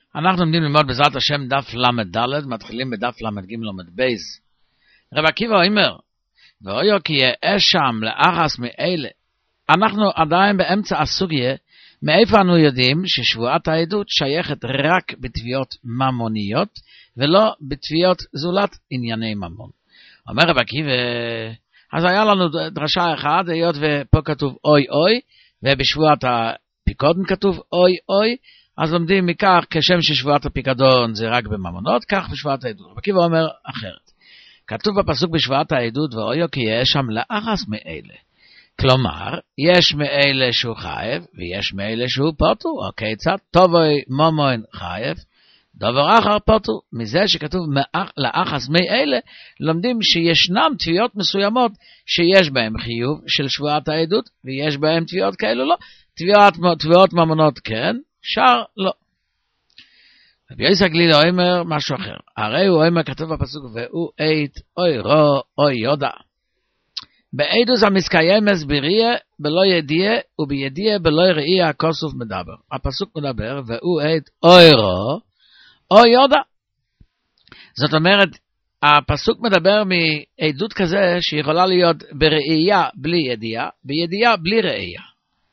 אנחנו עומדים ללמוד בעזרת השם דף למד, מתחילים בדף למד ג' למד בייז. רב עקיבא אומר, ואויו כי יהיה שם לאחס מאלה. אנחנו עדיין באמצע הסוגיה, מאיפה אנו יודעים ששבועת העדות שייכת רק בתביעות ממוניות, ולא בתביעות זולת ענייני ממון. אומר רב עקיבא, אז היה לנו דרשה אחת, היות ופה כתוב אוי אוי, ובשבועת הפיקודן כתוב אוי אוי, אז לומדים מכך כשם ששבועת הפיקדון זה רק בממונות, כך בשבועת העדות. רב עקיבא אומר אחרת. כתוב בפסוק בשבועת העדות, ואויו כי יש שם לאחס מאלה. כלומר, יש מאלה שהוא חייב, ויש מאלה שהוא פוטור. אוקיי, צד טובוי ממון חייב, דבר אחר פוטור. מזה שכתוב לאחס מאלה, לומדים שישנם תביעות מסוימות שיש בהם חיוב של שבועת העדות, ויש בהם תביעות כאלו לא. תביעות ממונות כן, שאר לא. רבי יוסי הגלילי אומר משהו אחר. הרי הוא אומר כתוב בפסוק, והוא עת אוי רו אוי יודע. בעדוס המסקיימס בריה בלא ידיע, ובידיע בלא ראייה הכוסוף מדבר. הפסוק מדבר, והוא עת אוי רו אוי יודע. זאת אומרת, הפסוק מדבר מעדות כזה שיכולה להיות בראייה בלי ידיעה, בידיעה בלי ראייה.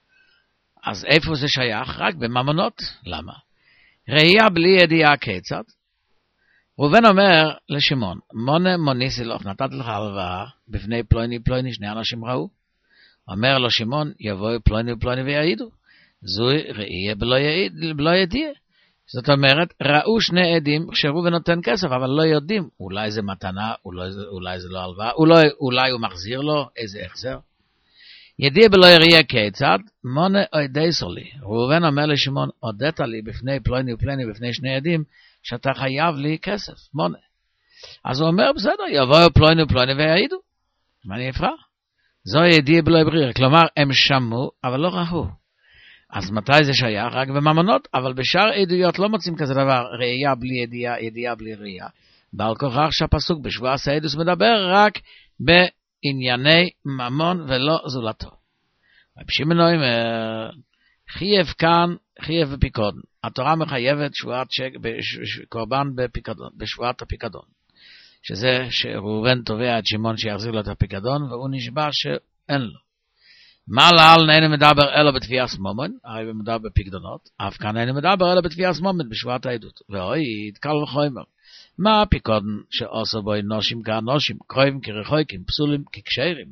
אז איפה זה שייך? רק בממונות. למה? ראייה בלי ידיעה כיצד? ראובן אומר לשמעון, מונה מוניסי לך, נתת לך הלוואה בפני פלוני, שני אנשים ראו. אומר לו שמעון, יבואו פלוני ויעידו. זוהי ראייה בלא ידיעה. זאת אומרת, ראו שני עדים, חשבו ונותן כסף, אבל לא יודעים, אולי זה מתנה, אולי זה לא הלוואה, אולי הוא מחזיר לו איזה החזר. ידיע בלא יריע כיצד, מונה אוידייסו לי. ראובן אומר לשמעון, הודית לי בפני פלוני בפני שני עדים, שאתה חייב לי כסף, מונה. אז הוא אומר, בסדר, יבואו פלוני ויעידו. מה אני אפרע? זו ידיע בלא יבריר. כלומר, הם שמעו, אבל לא ראו. אז מתי זה שייך? רק בממונות, אבל בשאר עדויות לא מוצאים כזה דבר, ראייה בלי ידיעה, ידיעה בלי ראייה. בעל כוכך שהפסוק בשבוע סעדוס מדבר רק בענייני ממון ולא זולתו. רבי שמעון אומר, חייב כאן, חייב בפיקדון. התורה מחייבת שבועת קורבן בפיקדון, בשבועת הפיקדון. שזה שראובן תובע את שמעון שיחזיר לו את הפיקדון, והוא נשבע שאין לו. מה לעל נהנה מדבר אלא בתביעה סמומן, הרי מדבר בפיקדונות, אף כאן נהנה מדבר אלא בתביעה סמומן בשבועת העדות. ואוי, קל וחומר. מה הפיקדון שעושה בו נושים כאנושים, קרובים כרחוקים, פסולים כקשרים?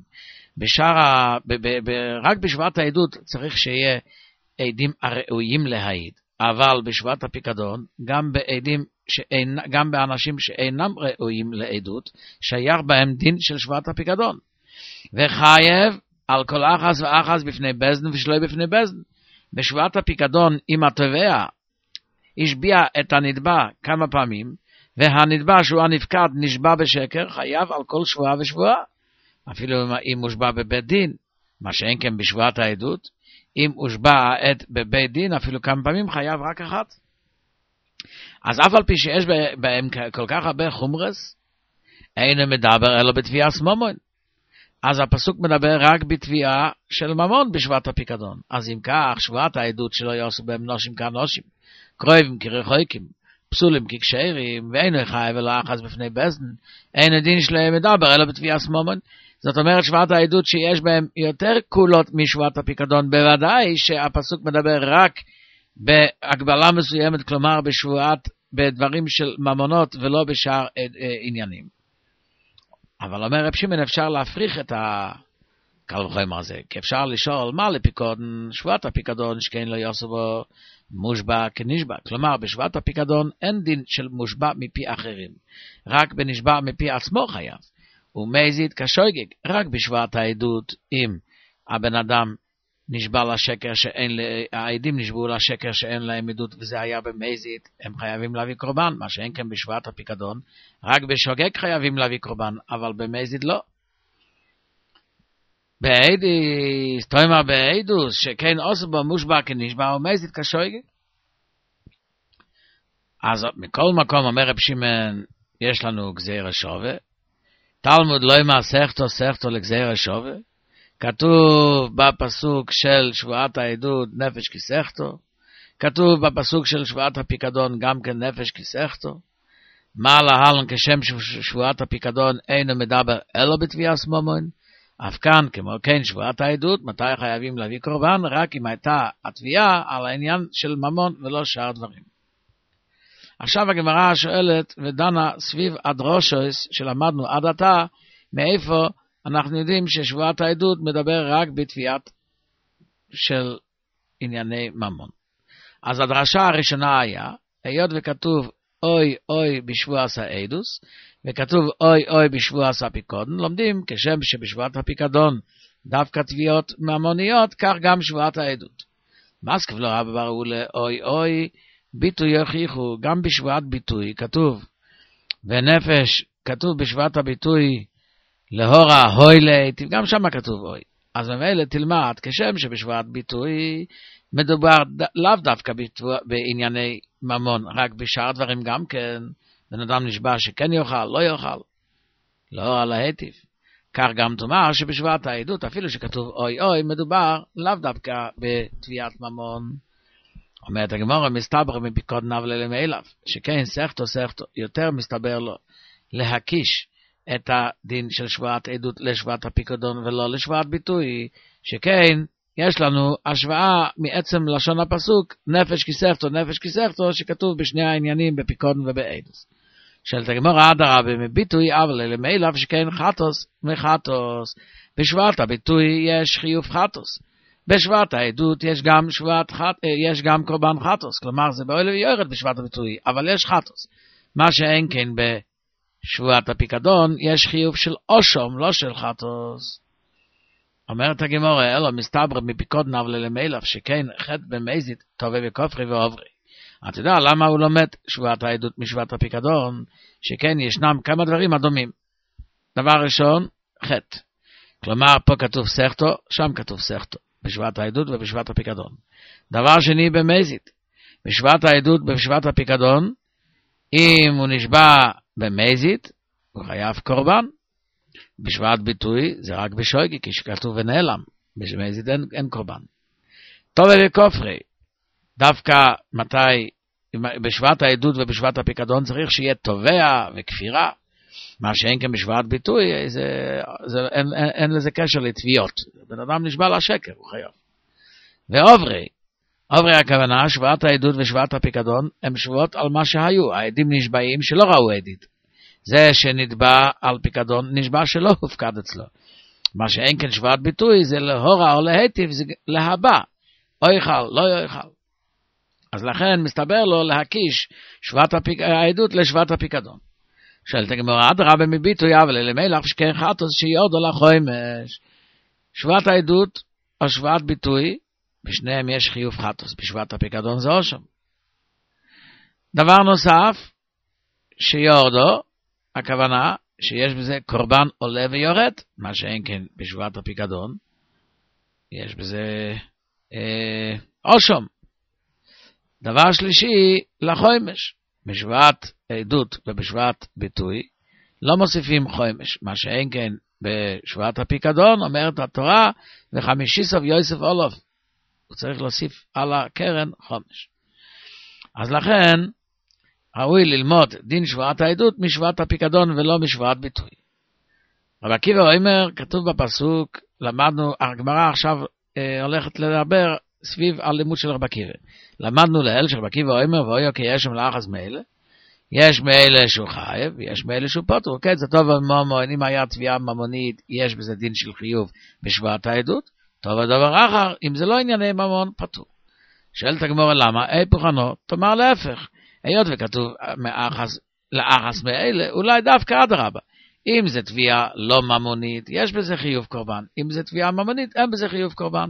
רק בשבועת העדות צריך שיהיה עדים הראויים להעיד, אבל בשבועת הפיקדון, גם באנשים שאינם ראויים לעדות, שייך בהם דין של שבועת הפיקדון. וחייב על כל אחס ואחס בפני בזדן ושלוי בפני בזדן. בשבועת הפיקדון, אם התובע השביע את הנתבע כמה פעמים, והנתבע שהוא הנפקד נשבע בשקר, חייב על כל שבועה ושבועה. אפילו אם הושבע בבית דין, מה שאין כן בשבועת העדות, אם הושבע העד בבית דין, אפילו כמה פעמים חייב רק אחת. אז אף על פי שיש בהם כל כך הרבה חומרס, אין מדבר אלא בתביעה סמומון. אז הפסוק מדבר רק בתביעה של ממון בשבועת הפיקדון. אז אם כך, שבועת העדות שלא יעשו בהם נושים כאנושים, קרובים כרחוקים, פסולים כקשרים, ואין חייב אלא אחז בפני בזדן, אין הדין שלהם מדבר אלא בתביעה סמומון. זאת אומרת, שבועת העדות שיש בהם יותר קולות משבועת הפיקדון, בוודאי שהפסוק מדבר רק בהגבלה מסוימת, כלומר בדברים של ממונות ולא בשאר עניינים. אבל אומר רב שמעון, אפשר להפריך את הקל וחומר הזה, כי אפשר לשאול מה לפיקדון, שבועת הפיקדון שכן לא יעשו בו מושבע כנשבע. כלומר, בשבועת הפיקדון אין דין של מושבע מפי אחרים, רק בנשבע מפי עצמו חייב. ומזיד כשוגג, רק בשבועת העדות, אם הבן אדם נשבע לשקר העדים נשבעו לשקר שאין להם עדות, וזה היה במזיד, הם חייבים להביא קורבן, מה שאין כן בשבועת הפיקדון, רק בשוגג חייבים להביא קורבן, אבל במזיד לא. בעדיס, תאמר בעדוס, שכן עושה בו מושבע כנשבע, ומזיד כשוגג. אז מכל מקום אומר רב שמעון, יש לנו גזירה שווה, תלמוד לא יאמר סכתו לגזירה שווה, כתוב בפסוק של שבועת העדות נפש כסכתו, כתוב בפסוק של שבועת הפיקדון גם כן נפש כסכתו, מה להלן כשם שבועת הפיקדון אינו מדבר אלא בתביעת ממון, אף כאן כמו כן שבועת העדות, מתי חייבים להביא קורבן? רק אם הייתה התביעה על העניין של ממון ולא שאר דברים. עכשיו הגמרא שואלת ודנה סביב הדרושוס שלמדנו עד עתה, מאיפה אנחנו יודעים ששבועת העדות מדבר רק בתביעת של ענייני ממון. אז הדרשה הראשונה היה, היות וכתוב אוי אוי בשבועת העדוס, וכתוב אוי אוי בשבועת הפיקדון, לומדים כשם שבשבועת הפיקדון דווקא תביעות ממוניות, כך גם שבועת העדות. מסקב לא רב בראו לאוי אוי, ביטוי יוכיחו, גם בשבועת ביטוי כתוב, ונפש כתוב בשבועת הביטוי להורה הוי להיטיב, גם שם כתוב אוי. אז ממילא תלמד כשם שבשבועת ביטוי מדובר לאו דווקא בענייני ממון, רק בשאר דברים גם כן, בן אדם נשבע שכן יאכל, לא יאכל, לא על ההיטיב. כך גם תאמר שבשבועת העדות, אפילו שכתוב אוי אוי, מדובר לאו דווקא בתביעת ממון. אומרת הגמרא, מסתבר מפיקדון אבל למעיליו, שכן סכתו יותר מסתבר לו להקיש את הדין של שבועת עדות לשבועת הפיקדון ולא לשבועת ביטוי, שכן יש לנו השוואה מעצם לשון הפסוק נפש כסכתו שכתוב בשני העניינים בפיקדון ובעדות. של הגמרא אדרבה מביטוי אבל למעיליו, שכן חטוס מחטוס, בשבועת הביטוי יש חיוב חטוס, בשבועת העדות יש גם קורבן חטוס, כלומר זה באוהל ויורד בשבועת הביטוי, אבל יש חטוס. מה שאין כן בשבועת הפיקדון יש חיוב של אושום, לא של חטוס. אומרת הגמרא, אלא מסתבר מפיקדון אבל למעיליו, שכן חטא במזיד טובה וכופרי ועוברי. אתה יודע למה הוא לומד שבועת העדות משבועת הפיקדון? שכן ישנם כמה דברים הדומים. דבר ראשון, חטא. כלומר פה כתוב סכתו, שם כתוב סכתו, בשבועת העדות ובשבועת הפיקדון. דבר שני במזיד, בשבועת העדות ובשבועת הפיקדון, אם הוא נשבע במזיד, הוא חייב קורבן. בשבועת ביטוי זה רק בשויגי, כשכתוב ונעלם, במזיד אין קורבן. טוב וכופרי, דווקא מתי, בשבועת העדות ובשבועת הפיקדון צריך שיהיה תובע וכפירה, מה שאין כן בשבועת ביטוי, אין לזה קשר לתביעות. בן אדם נשבע לשקר, הוא חייב. ועוברי הכוונה, שבועת העדות ושבועת הפיקדון, הם שבועות על מה שהיו. העדים נשבעים שלא ראו עדית. זה שנתבע על פיקדון, נשבע שלא הופקד אצלו. מה שאין כן שבועת ביטוי, זה להורה או להיטיב, זה להבא. או יאכל, לא יאכל. אז לכן מסתבר לו להקיש שבועת העדות לשבועת הפיקדון. שואלת הגמרא, אדרבה מביטוי אבל למעיליו, שכן חטוס שיורדו לחומש. שבועת העדות או שבועת ביטוי, בשניהם יש חיוב חטוס, בשבועת הפיקדון זה אושם. דבר נוסף, שיורדו, הכוונה שיש בזה קורבן עולה ויורד, מה שאין כן בשבועת הפיקדון, יש בזה אושם. דבר שלישי, לחומש. בשבועת עדות ובשבועת ביטוי לא מוסיפים חומש, מה שאין כן בשבועת הפיקדון, אומרת התורה, וחמישי סוף יוסף אולוף, הוא צריך להוסיף על הקרן חומש. אז לכן ראוי ללמוד דין שבועת העדות משבועת הפיקדון ולא משבועת ביטוי. רב עקיבא אומר, כתוב בפסוק, למדנו, הגמרא עכשיו הולכת לדבר סביב הלימוד של רב עקיבא. למדנו לאל שרב עקיבא אומר, ואויו כי יש שם לאחז מאלה, יש מאלה שהוא חייב, יש מאלה שהוא פטור. כן, זה טוב ומומון, אם היה תביעה ממונית, יש בזה דין של חיוב בשבועת העדות, טוב הדבר אחר, אם זה לא ענייני ממון, פטור. שואלת הגמרא למה? היפוכנו, תאמר להפך, היות וכתוב לאחז מאלה, אולי דווקא אדרבה. אם זה תביעה לא ממונית, יש בזה חיוב קורבן. אם זה תביעה ממונית, אין בזה חיוב קורבן.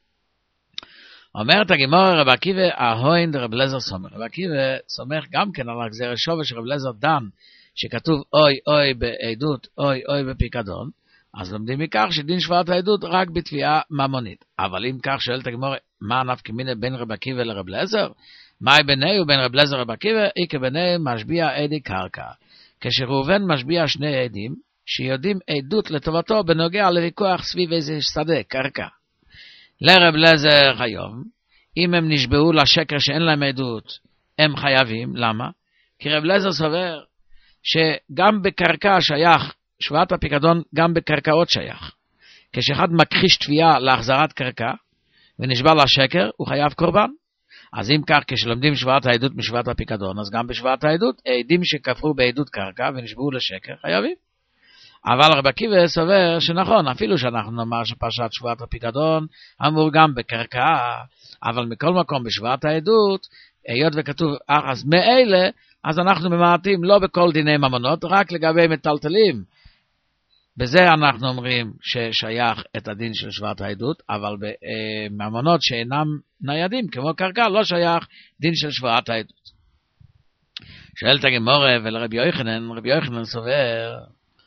אומרת הגמרא, רב עקיבא ההוין דרב אליעזר סומך. רב עקיבא סומך גם כן על הגזר שווה שרב אליעזר דן, שכתוב אוי אוי בעדות, אוי אוי בפיקדון, אז לומדים מכך שדין שבועת העדות רק בתביעה ממונית. אבל אם כך שואלת הגמרא, מה נפקא מינה בין רב עקיבא לרב אליעזר? מהי ביניהו בין רב אליעזר לרב עקיבא? איכא ביניהם משביע עדי קרקע. כשראובן משביע שני עדים, שיודעים עדות לטובתו בנוגע לוויכוח סביב איזה שדה, קרקע. לרב אליעזר היום, אם הם נשבעו לשקר שאין להם עדות, הם חייבים. למה? כי רב אליעזר סובר שגם בקרקע שייך, שבועת הפיקדון גם בקרקעות שייך. כשאחד מכחיש תביעה להחזרת קרקע, ונשבע לשקר, הוא חייב קורבן. אז אם כך, כשלומדים שבועת העדות משבועת הפיקדון, אז גם בשבועת העדות, עדים שכפרו בעדות קרקע ונשבעו לשקר, חייבים. אבל רבי עקיבא סובר שנכון, אפילו שאנחנו נאמר שפרשת שבועת הפיקדון אמור גם בקרקע, אבל מכל מקום בשבועת העדות, היות וכתוב אחס מאלה, אז אנחנו ממעטים לא בכל דיני ממונות, רק לגבי מטלטלים. בזה אנחנו אומרים ששייך את הדין של שבועת העדות, אבל בממונות שאינם ניידים, כמו קרקע, לא שייך דין של שבועת העדות. שואלת הגמרא ולרבי יוחנן, רבי יוחנן סובר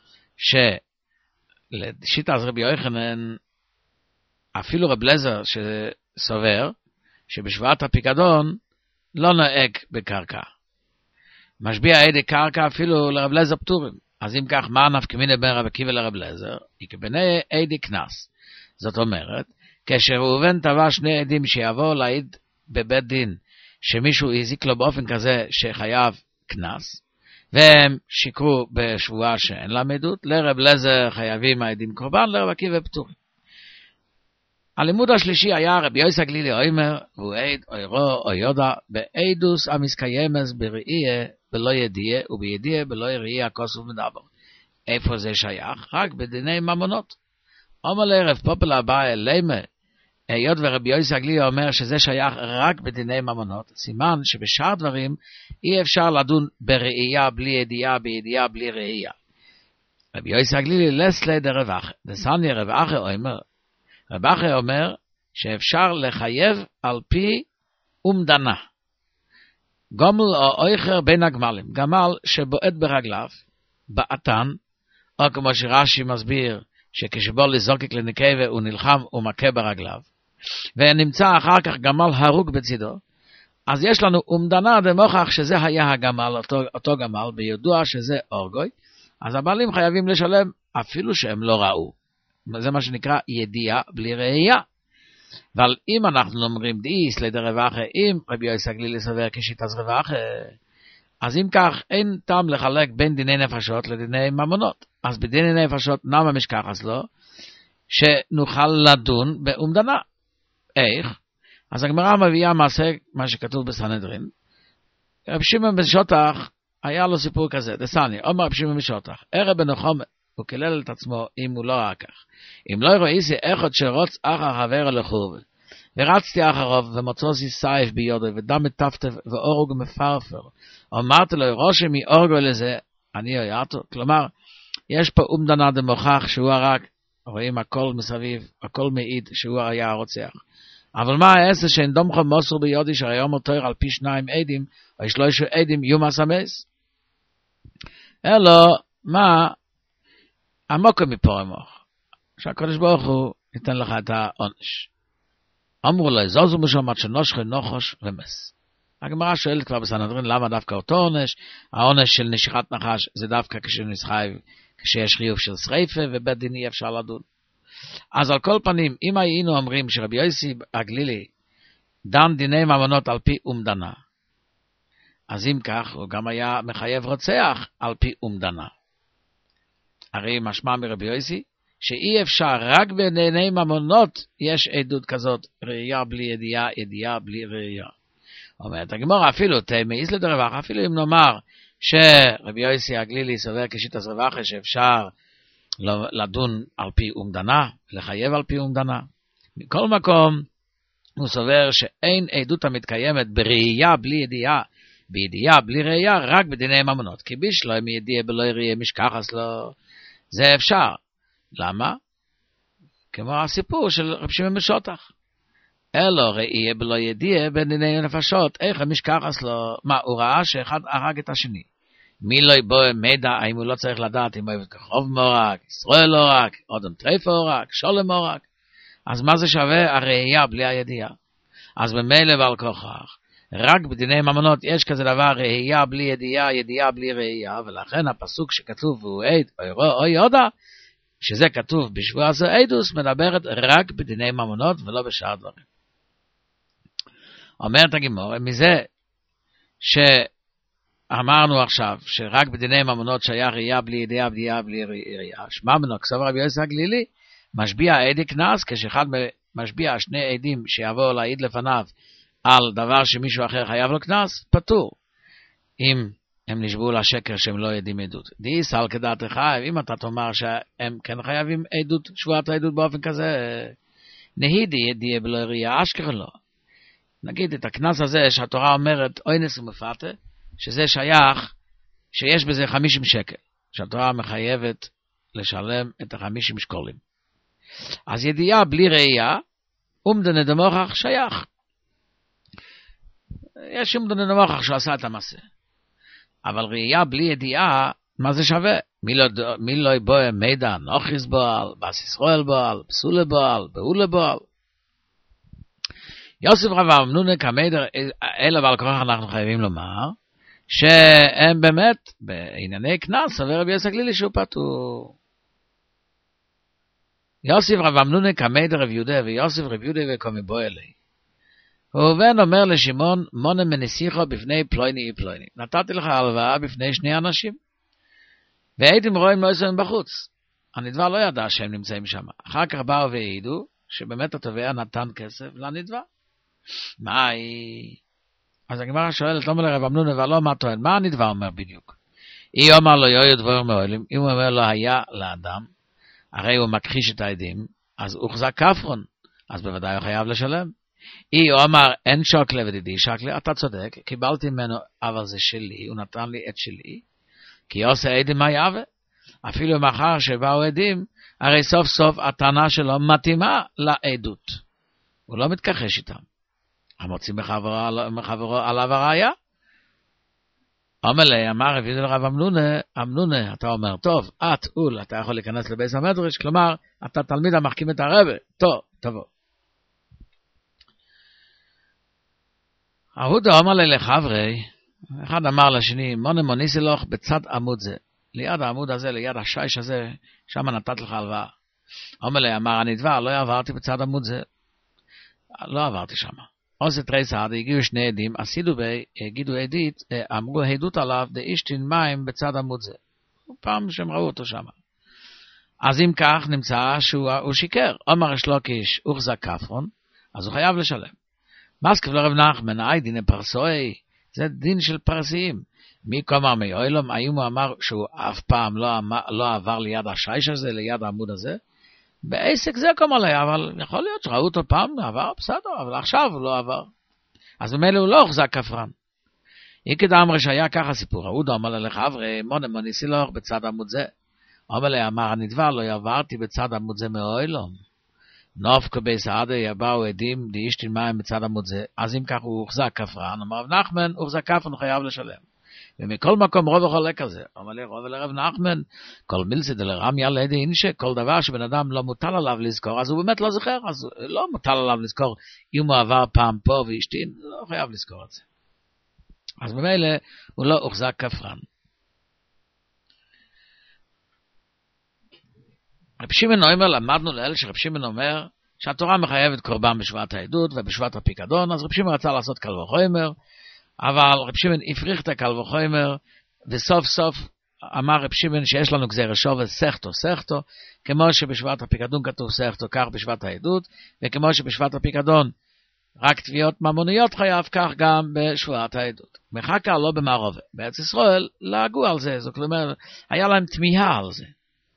שלשיטת רבי יוחנן, אפילו רב אליעזר שסובר שבשבועת הפיקדון לא נוהג בקרקע. משביע עדי קרקע אפילו לרב אליעזר פטורים. אז אם כך, מה נפקא מינה בין רבי עקיבא לרב אליעזר? יקבני עדי קנס. זאת אומרת, כשראובן תבע שני עדים שיבואו להעיד בבית דין, שמישהו הזיק לו באופן כזה שחייב קנס, והם שיקרו בשבועה שאין להם עדות, לרב אליעזר חייבים העדים קורבן, לרב עקיבא פטורים. הלימוד השלישי היה רבי יוסי הגלילי אומר, והוא עד אוירו או יודע, בעדוס המסקיימס בראייה בלא ידיעה, ובידיעה בלא ראייה כוסוף מדבר. איפה זה שייך? רק בדיני ממונות. אומר לערב פופלה הבא אלימה, היות ורבי יוסי הגלילי אומר שזה שייך רק בדיני ממונות, סימן שבשאר דברים אי אפשר לדון בראייה בלי ידיעה, בידיעה בלי ראייה. רבי יוסי הגלילי לסלי דרב אחר, דסניה רב אחר אומר, רב אחר אומר שאפשר לחייב על פי אומדנה. גומל או אויכר בין הגמלים, גמל שבועט ברגליו, בעתן, או כמו שרש"י מסביר, שכשבוא לזוקק לנקבה הוא נלחם ומכה ברגליו, ונמצא אחר כך גמל הרוג בצידו, אז יש לנו אומדנה דמוכח שזה היה הגמל, אותו גמל, בידוע שזה אורגוי, אז הבעלים חייבים לשלם אפילו שהם לא ראו. זה מה שנקרא ידיעה בלי ראייה. אבל אם אנחנו אומרים דאיס לדרבחה, אם רבי יוסי הגלילי סובר כשיטת רבחה, אז אם כך אין טעם לחלק בין דיני נפשות לדיני ממונות. אז בדיני נפשות נמה משכחס לו, שנוכל לדון באומדנה. איך? אז הגמרא מביאה מעשה, מה שכתוב בסנהדרין. רב שמעון בן שוטח, היה לו סיפור כזה, דסני, אומר רב שמעון בן שוטח, ערב בן נחום, הוא קילל את עצמו אם הוא לא ראה כך. אם לא ראיתי אחד שרוץ אחר חבר לחורב, ורצתי אחריו ומוצאתי סייף ביודו ודם מטפטף ואורג מפרפר, אמרתי לו רושם מאורגו לזה, אני אויאתו. כלומר, יש פה אומדנה דמוכח שהוא הרג, רואים הכל מסביב, הכל מעיד שהוא היה הרוצח. אבל מה העשר שאין דומכו מוסר ביודי שהיום אותו על פי 2 עדים, או 3 עדים יומס המס? אלו, מה? עמוקו מפה המוח. שהקדוש ברוך הוא ייתן לך את העונש. אמרו לו, זוזו משום עד שנושכו נוחוש ומס. הגמרא שואלת כבר בסנהדרין, למה דווקא אותו עונש? העונש של נשיכת נחש זה דווקא כשיש חיוב של שריפה, ובית דין אי אפשר לדון. אז על כל פנים, אם היינו אומרים שרבי יוסי הגלילי דן דיני ממונות על פי אומדנה, אז אם כך, הוא גם היה מחייב רוצח על פי אומדנה. הרי משמע מרבי יוסי, שאי אפשר, רק בדיני ממונות יש עדות כזאת, ראייה בלי ידיעה, ידיעה בלי ראייה. אומרת הגמרא, אפילו תמאיס לדרבחה, אפילו אם נאמר שרבי יוסי הגלילי סובר כשיטת רבחה שאפשר לדון על פי אומדנה, לחייב על פי אומדנה. מכל מקום, הוא סובר שאין עדות המתקיימת בראייה בלי ידיעה, בידיעה בלי ראייה, רק בדיני ממונות. כי בשלו מידיעה בלא ראייה משכחס לו, זה אפשר. למה? כמו הסיפור של רב שמעון בן שוטח. אלו ראייה בלא ידיעה בין דיני נפשות, איך המשכחס לו, מה, הוא ראה שאחד הרג את השני. מי לא יבוא מידע, האם הוא לא צריך לדעת אם אוהב כחוב מורג, ישראל לא רק, אודם טרייפה מורג, שולם מורג. אז מה זה שווה הראייה בלי הידיעה? אז במילא ועל כוכך, רק בדיני ממונות יש כזה דבר ראייה בלי ידיעה, ידיעה בלי ראייה, ולכן הפסוק שכתוב והוא עד, או יודע, שזה כתוב בשבוע זה עדוס, מדברת רק בדיני ממונות ולא בשאר דברים. אומרת הגימור, מזה שאמרנו עכשיו, שרק בדיני ממונות שהיה ראייה בלי ידיעה, בלי ראייה, שמע מנו, כסוף רבי יוסי הגלילי, משביע עדי קנס, כשאחד משביע שני עדים שיבואו להעיד לפניו על דבר שמישהו אחר חייב לו קנס, פטור. אם הם נשבעו לשקר שהם לא יודעים עדות. די סל כדעתך, אם אתה תאמר שהם כן חייבים עדות, שבועת העדות באופן כזה, נהידי ידיעה בלא ראייה, אשכרה לא. נגיד את הקנס הזה שהתורה אומרת אונס ומפתה, שזה שייך, שיש בזה 50 שקל, שהתורה מחייבת לשלם את 50 שקלים. אז ידיעה בלי ראייה, אומדנה דמוכח שייך. יש אומדנה דמוכח שעשה את המעשה. אבל ראייה בלי ידיעה, מה זה שווה? מי לא יבוא מידע, נוכריס בועל, בס ישראל בועל, פסולה בועל, בהולה בועל. יוסף רב אמנונה כמידר, אלא בעל כוח אנחנו חייבים לומר, שהם באמת, בענייני כנס, סובר רבי יוסי הגלילי שהוא פטור. יוסף רב אמנונה כמידר רב יהודה, ויוסף רב יהודה וקומי בו אלי. ראובן אומר לשמעון, מונה מנסיכו בפני פלויני פלויני. נתתי לך הלוואה בפני שני אנשים, והייתם רואים לא יסויים בחוץ. הנדבר לא ידע שהם נמצאים שם. אחר כך באו והעידו, שבאמת התובע נתן כסף לנדבר. מה היא? אז הגמרא שואלת, לא מלא רב אמנונה ולא מה טוען, מה הנדבר אומר בדיוק? היא אומר לו יהיו דבור מאוהלים, אם הוא אומר לו היה לאדם, הרי הוא מכחיש את העדים, אז הוחזק כפרון, אז בוודאי הוא חייב לשלם. היא אומר אין שוקלה ודידי שקלה, אתה צודק, קיבלתי ממנו אבל זה שלי, הוא נתן לי את שלי, כי עושה עדים מה יעווה, אפילו מאחר שבאו עדים, הרי סוף סוף הטענה שלו מתאימה לעדות, הוא לא מתכחש איתם. המוציא מחברו עליו הראיה. אומר לי, אמר רבי יהודה לרב אמנונה, אתה אומר, טוב, אתה יכול להיכנס לבית המדרש, כלומר, אתה תלמיד המחכים את הרבה, טוב, תבוא. אהודה אומר לי לחברי, אחד אמר לשני, מונה מוניסי לך בצד עמוד זה, ליד העמוד הזה, ליד השיש הזה, שם נתת לך הלוואה. אומר לי, אמר הנדבר, לא עברתי בצד עמוד זה, לא עברתי שם. עושה תרי סעד, הגיעו שני עדים, הגידו עדית, אמרו העדות עליו, דאישתין מים בצד עמוד זה. פעם שהם ראו אותו שם. אז אם כך נמצא שהוא שיקר. אומר שלוקיש, הוחזק כפרון, אז הוא חייב לשלם. מסקב לרב נחמן, דיני פרסוי, זה דין של פרסיים. מי כלומר מיועלום, האם הוא אמר שהוא אף פעם לא עבר ליד השיש הזה, ליד העמוד הזה? בעסק זה כמו לי, אבל יכול להיות שראו אותו פעם, עבר בסדר, אבל עכשיו הוא לא עבר. אז במילא הוא לא הוחזק כפרן. איקד אמר שהיה ככה סיפור, אהודה אמר לך, אברי, מונה ניסי לך בצד עמוד זה. אומר לי, אמר הנדבר, לא עברתי בצד עמוד זה מאוילום. נופקו בסעדה יבאו עדים, דאישתין מים בצד עמוד זה, אז אם כך הוא הוחזק כפרן, אמר רב נחמן, הוחזק כפרן, הוא חייב לשלם. ומכל מקום רוב החולק הזה, אומר לי רוב לרב נחמן, כל מילסי דלרם יעלה דין שכל דבר שבן אדם לא מוטל עליו לזכור, אז הוא באמת לא זוכר, אז לא מוטל עליו לזכור, אם הוא עבר פעם פה ואשתין, לא חייב לזכור את זה. אז במילא הוא לא הוחזק כפרן. רב שמעון אומר, למדנו לאל שרב שמעון אומר, שהתורה מחייבת קורבן בשבועת העדות ובשבועת הפיקדון, אז רב שמעון רצה לעשות קל וחומר, אבל רב שמעון הפריך את הקל וחומר, וסוף סוף אמר רב שמעון שיש לנו גזירה שווה סכתו, כמו שבשבועת הפיקדון כתוב סכתו, כך בשבועת העדות, וכמו שבשבועת הפיקדון רק תביעות ממוניות חייב, כך גם בשבועת העדות. מחכה לא במערבה. בארץ ישראל להגו על זה, זאת אומרת, היה להם תמיהה על זה.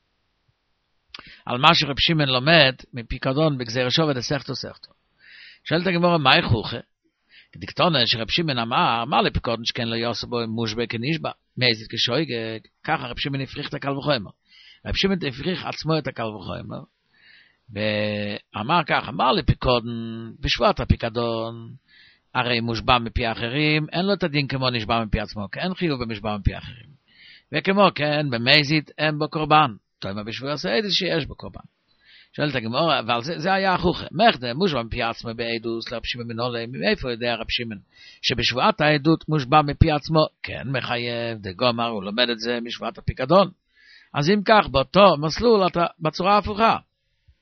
על מה שרב שמעון לומד מפיקדון בגזירה שווה סכתו. שואלת הגמרא, מה יחוכה? כדקטונה שרב שמעון אמר לפיקודן שכן לא יעשה בו מושבה כנשבע, מאיזית כשויגה, ככה רב שמעון הפריך את הקל וחומר. רב שמעון הפריך עצמו את הקל וחומר, ואמר כך, אמר לפיקודן, בשבועת הפיקדון, הרי מושבע מפי אחרים, אין לו את הדין כמו נשבע מפי עצמו, כי אין חיוב במשבע מפי אחרים. וכמו כן, במזית אין בו קורבן, תוימה בשבוע סעידס שיש בו קורבן. שואלת הגמרא, אבל זה היה החוכה. מחדה, מושבע מפי עצמו בעדוס לרב שמעון בן הולה, מאיפה יודע רב שמעון? שבשבועת העדות מושבע מפי עצמו, כן מחייב, דגומר, הוא לומד את זה משבועת הפיקדון. אז אם כך, באותו מסלול אתה בצורה הפוכה.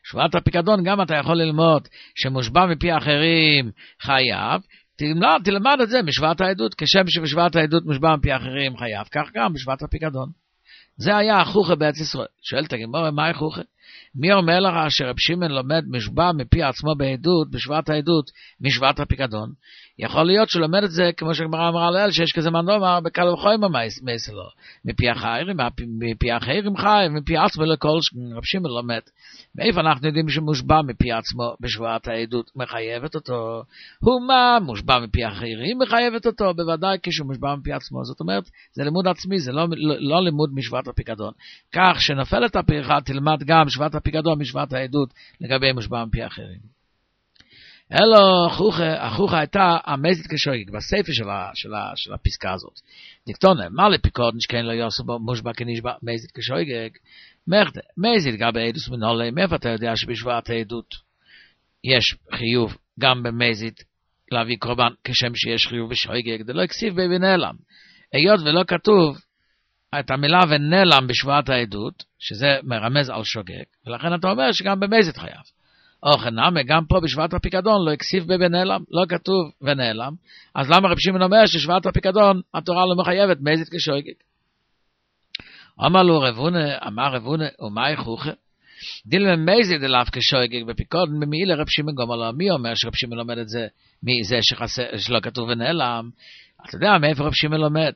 שבועת הפיקדון גם אתה יכול ללמוד שמושבע מפי אחרים חייב, תלמד את זה משבועת העדות, כשם שבשבועת העדות מושבע מפי אחרים חייב, כך גם בשבועת הפיקדון. זה היה החוכה בארץ ישראל. שואלת הגמרא, מה החוכה? מי אומר לך שרב שמעון לומד משבע מפי עצמו בעדות, בשבועת העדות, משבועת הפיקדון? יכול להיות שהוא לומד את זה, כמו שהגמרא אמרה לאל, שיש כזה מן לומר, בקל וחומר מייסלו. מפי אחרים חי, מפי עצמו לכל רב שמעון לומד. מאיפה אנחנו יודעים שמושבע מפי עצמו בשבועת העדות מחייבת אותו? הוא מה? מושבע מפי אחרים מחייבת אותו? בוודאי כשהוא מושבע מפי עצמו. זאת אומרת, זה לימוד עצמי, זה לא לימוד משבועת הפיקדון. כך שנפלת הפרחה, תלמד גם שבועת הפיקדון משבועת העדות לגבי מושבע מפי אחרים. אלו, החוכה הייתה המזית כשוגג, בספר של הפסקה הזאת. דקטונה, מה לפיקודן שכן לא יעשו בו מושבע כנשבע מזית כשוגג? מזית גם בעדוס מנהולה, מאיפה אתה יודע שבשבועת העדות יש חיוב גם במזית להביא קורבן כשם שיש חיוב בשוגג? זה לא הכסיב בנעלם. היות ולא כתוב את המילה ונעלם בשבועת העדות, שזה מרמז על שוגג, ולכן אתה אומר שגם במזית חייב. אוכנם, גם פה בשבועת הפיקדון לא הכסיף בנעלם, לא כתוב ונעלם, אז למה רב שמעון אומר ששבועת הפיקדון התורה לא מחייבת מזית כשוגג? אמר רבונה, ומה החוכה? דילמה מזית אליו כשוגג בפיקדון, ממילא רב שמעון גם לא, מי אומר שרב שמעון לומד את זה? מי זה שלא כתוב ונעלם? אתה יודע מאיפה רב שמעון לומד?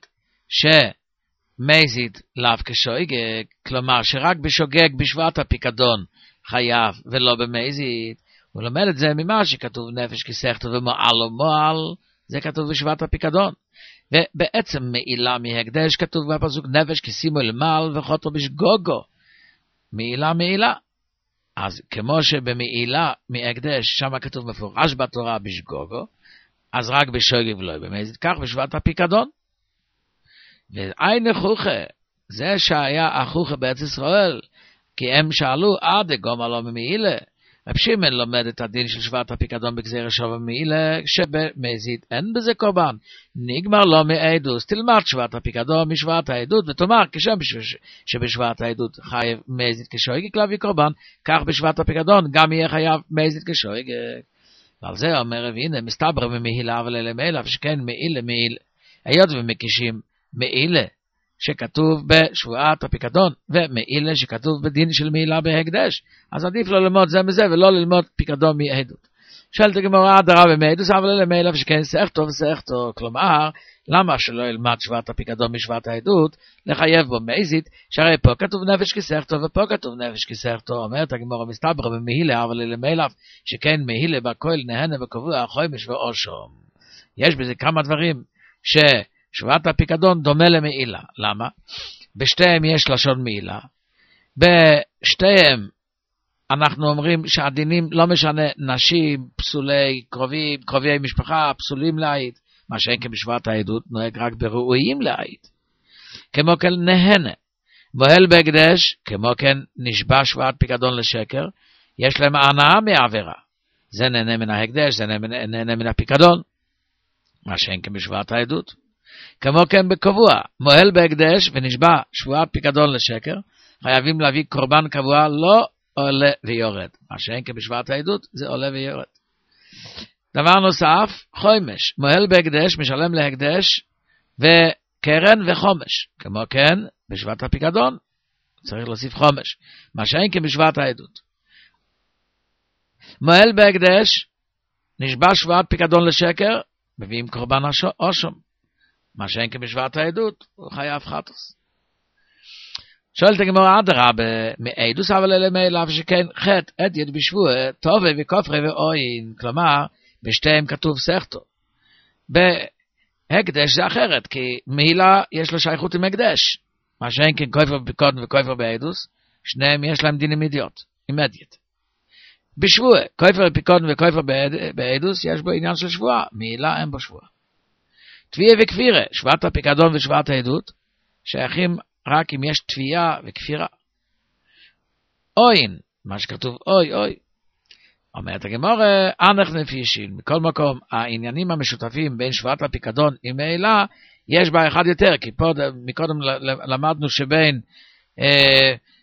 שמזית לאו כשוגג, כלומר שרק בשוגג בשבועת הפיקדון חייב ולא במזית. הוא לומד את זה ממה שכתוב נפש כסכתו ומועל או מועל, זה כתוב בשבועת הפיקדון. ובעצם מעילה מהקדש כתוב בפסוק נפש כסימו למעל וחוטו בשגוגו. מעילה. אז כמו שבמעילה מהקדש שם כתוב מפורש בתורה בשגוגו, אז רק בשוגג ולא במזית, כך בשבועת הפיקדון. ואין החוכה, זה שהיה החוכה בארץ ישראל, כי הם שאלו, גומר לא ממעילה. רב שמעון לומד את הדין של שבועת הפיקדון בגזירה שווה ממעילה, שבמזית אין בזה קורבן. נגמר לא מעדוס, תלמד שבועת הפיקדון משבועת העדות, ותאמר, כשם שבשבועת העדות חייב מזית כשוגג להביא קורבן, כך בשבועת הפיקדון גם יהיה חייב מזית כשוגג. ועל זה אומר רב, הנה, מסתבר ממעילה אבל אלה מעילה, ושכן מעילה. היות ומקישים מעילה, שכתוב בשבועת הפיקדון, ומעילה שכתוב בדין של מעילה בהקדש, אז עדיף לא ללמוד זה מזה, ולא ללמוד פיקדון מעדות. שואלת הגמרא דרא במעדוס, אבל אלה מעילה ושכן סכתו, כלומר, למה שלא ילמד שבועת הפיקדון משבועת העדות, לחייב בו מזית, שהרי פה כתוב נפש כסכתו, ופה כתוב נפש כסכתו, אומרת הגמרא מסתבר במעילה, אבל אלה מעילה, שכן מעילה בכל נהנה וקבוע חומש ואושום. יש בזה כמה דברים שבועת הפיקדון דומה למעילה. למה? בשתיהם יש לשון מעילה. בשתיהם אנחנו אומרים שהדינים לא משנה, נשים, פסולי, קרובי משפחה, פסולים להעיד, מה שאין כבשבועת העדות נוהג רק בראויים להעיד. כמו כן נהנה, מועל בהקדש, כמו כן נשבע שבועת פיקדון לשקר, יש להם הנאה מעבירה. זה נהנה מן ההקדש, זה נהנה מן הפיקדון, מה שאין כבשבועת העדות. כמו כן בקבוע, מועל בהקדש ונשבע שבועת פיקדון לשקר, חייבים להביא קורבן קבוע, לא עולה ויורד. מה שאין כבשבועת העדות, זה עולה ויורד. דבר נוסף, חומש. מועל בהקדש, משלם להקדש, וקרן וחומש. כמו כן, בשבועת הפיקדון, צריך להוסיף חומש. מה שאין כבשבועת העדות. מועל בהקדש, נשבע שבועת פיקדון לשקר, מביאים קורבן אושום. מה שאין כבשבועת העדות, הוא חייב חטוס. שואלת הגמרא אדרבה, מעדוס אבל אלה מאליו שכן חטא אדיוט בשבוע, טובה וכופרי ואוין, כלומר, בשתיהם כתוב סכתו. בהקדש זה אחרת, כי מעילה יש לו שייכות עם הקדש. מה שאין כן כופר בפיקדון וכופר בעדוס, שניהם יש להם דינים אידיוט, עם אדיוט. בשבוע, כופר בפיקדון וכופר בעדוס, יש בו עניין של שבועה, מעילה אין בו שבועה. תביעה וכפירה, שבועת הפיקדון ושבועת העדות, שייכים רק אם יש תביעה וכפירה. אוין, מה שכתוב אוי. אומרת הגמרא, אנך נפישין, מכל מקום, העניינים המשותפים בין שבועת הפיקדון עם מעילה, יש בה אחד יותר, כי פה מקודם למדנו שבין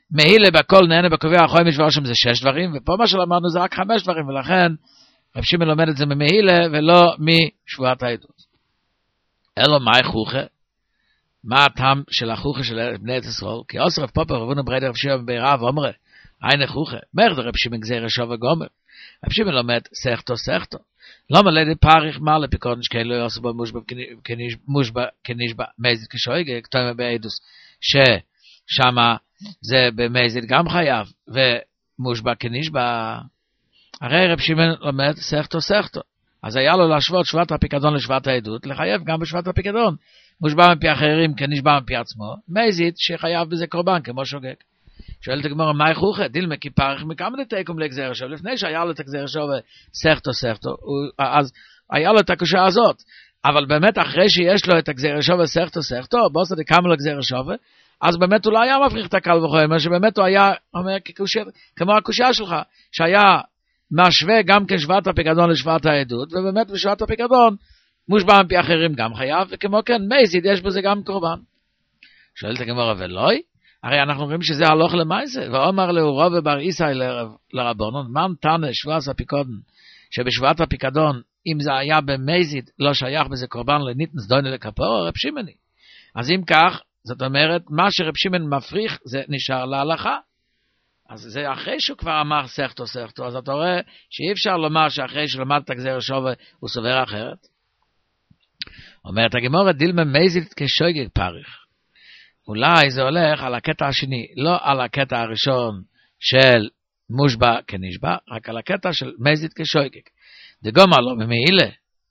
מהילה בכל נהנה בקובע החומש ואושם זה 6 דברים, ופה מה שלמדנו זה רק 5 דברים, ולכן רב שמעון לומד את זה ממהילה ולא משבועת העדות. אלו מה חוכה? מה הטעם של החוכה של בני ישראל? כי אוסר רב פופר רבונו בריידר רב שמעון ביראה ואומר, אין חוכה, מרד רב שמעון גזיר שוב וגומר. רב שמעון לומד סכתו. למה לידי פריך מה לפיקודן שכאילו יעשו בו מושבע כנשבע מזיד כשויגה, כתומה בעדוס, ששמה זה במזיד גם חייב, ומושבע כנשבע, הרי רב שמעון לומד סכתו. אז היה לו להשוות שבועת הפיקדון לשבועת העדות, לחייב גם בשבועת הפיקדון, מושבע מפי אחרים כנשבע מפי עצמו, מזיד שחייב בזה קורבן כמו שוגג. שואלת הגמרא, מה חוכה? דילמה כי פריך מכמה לתקום לגזיר שוב, לפני שהיה לו את הגזיר שוב סכתו, אז היה לו את הקושה הזאת, אבל באמת אחרי שיש לו את הגזיר שוב סכתו, בוסה דקמה לו גזיר שוב, אז באמת הוא לא היה מפריך את הקל וחומר, שבאמת הוא היה אומר כמו הקושה שלך, שהיה משווה גם כן שבועת הפיקדון לשבועת העדות, ובאמת בשבועת הפיקדון מושבע מפי אחרים גם חייב, וכמו כן מזיד יש בזה גם קורבן. שואלת הגמרא, ולוי? הרי אנחנו רואים שזה הלוך למעשה, ואומר לאורוב ובר איסאי לרבונון, מן תנא שבועת הפיקדון, שבשבועת הפיקדון, אם זה היה במזיד, לא שייך בזה קורבן לניתנס דוינה לכפור, רב שמעוני. אז אם כך, זאת אומרת, מה שרב שמעון מפריך, זה נשאר להלכה. אז זה אחרי שהוא כבר אמר סכתו, אז אתה רואה שאי אפשר לומר שאחרי שלמד את הגזיר שווה, הוא סובר אחרת. אומרת הגמרא, דילמה מזיד כשויגג פריך. אולי זה הולך על הקטע השני, לא על הקטע הראשון של מושבע כנשבע, רק על הקטע של מזיד כשויגג. דגומר לו במעילה,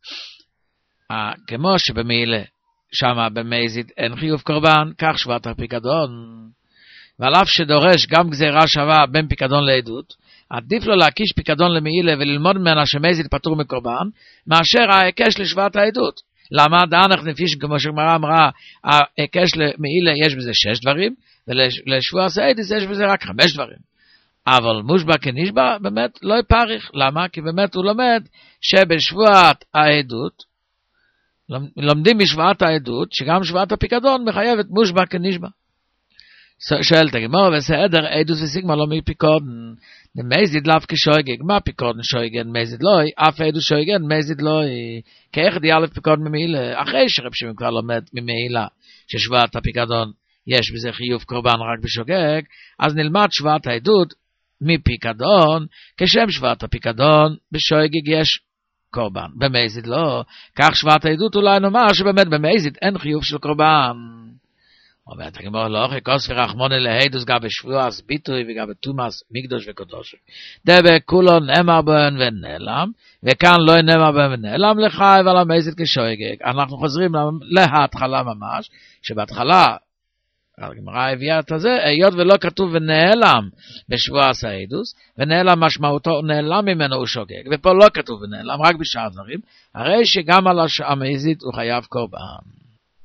כמו שבמעילה, שמה במזיד אין חיוב קורבן, כך שבועת הפיקדון, ועל אף שדורש גם גזירה שווה בין פיקדון לעדות, עדיף לו להקיש פיקדון למעילה וללמוד ממנה שמזיד פטור מקורבן, מאשר ההיקש לשבועת העדות. למה? דאנך נפיש, כמו שגמרא אמרה, ההיקש למעילה יש בזה 6 דברים, ולשבועת העדות יש בזה רק 5 דברים. אבל מושבע כנשבע באמת לא יפריך. למה? כי באמת הוא לומד שבשבועת העדות, לומדים בשבועת העדות, שגם שבועת הפיקדון מחייבת מושבע כנשבע. שואלת הגמרא, בסדר, עדות וסיגמה לא מפיקודן, מזיד לאו כשויגג, מה פיקודן שויגן, מזיד לוי, אף עדות שויגן, מזיד לוי, כאיך דיאלף פיקודן ממעילה, אחרי שרב שמעון כבר לומד ממעילה, ששבועת הפיקדון יש בזה חיוב קורבן רק בשוגג, אז נלמד שבועת העדות מפיקדון, כשם שבועת הפיקדון, בשויגג יש קורבן, במזיד לא, כך שבועת העדות אולי נאמר שבאמת במזיד אין חיוב של קורבן. אומרת הגמרא, לא אחרי כוס ורחמונה להידוס גם בשבועס ביטוי וגם בתומאס מקדוש וקדוש. דבק כולו נאמר בהם ונעלם, וכאן לא נאמר בהם ונעלם לחי ועל המזיד כשויגג. אנחנו חוזרים להתחלה ממש, שבהתחלה הגמרא הביאה את זה, היות ולא כתוב ונעלם בשבועס ההידוס, ונעלם משמעותו נעלם ממנו הוא שוגג, ופה לא כתוב ונעלם, רק בשאר דברים, הרי שגם על המזיד הוא חייב קורבן.